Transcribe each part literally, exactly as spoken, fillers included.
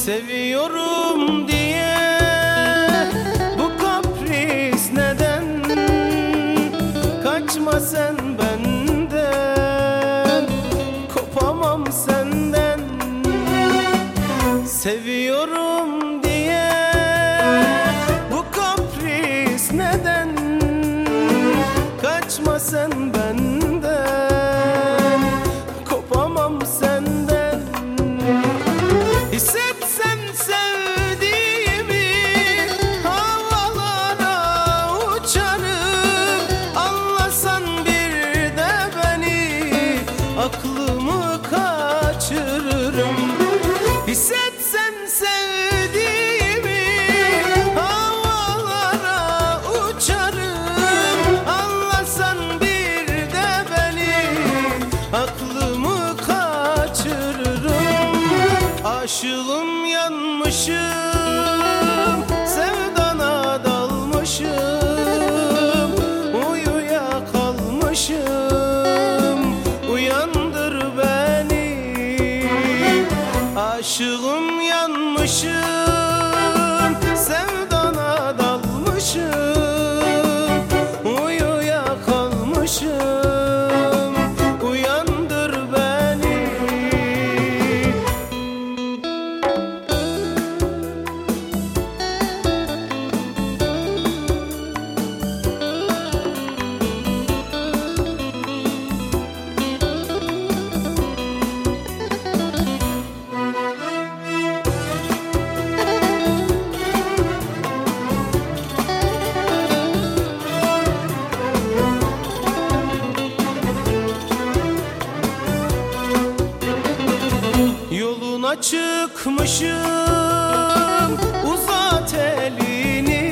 Seviyorum diye bu kapris neden? Kaçma sen benden, kopamam senden. Seviyorum diye bu kapris neden? Kaçma sen benden, kopamam senden. Hissetsen sevdiğimi havalara uçarım. Anlasan bir de beni, aklımı kaçırırım. Hissetsen sevdiğimi havalara uçarım. Anlasan bir de beni, aklımı kaçırırım. Aşığım yanmışım, sevdana dalmışım, uyuya kalmışım, uyandır beni. Aşığım yanmışım, sevdana dalmışım, uyuya kalmışım, uyandır beni. Yoluna çıkmışım, uzat elini.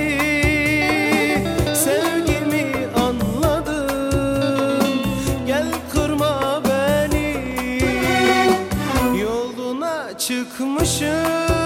Sevgimi anladım, gel kırma beni. Yoluna çıkmışım,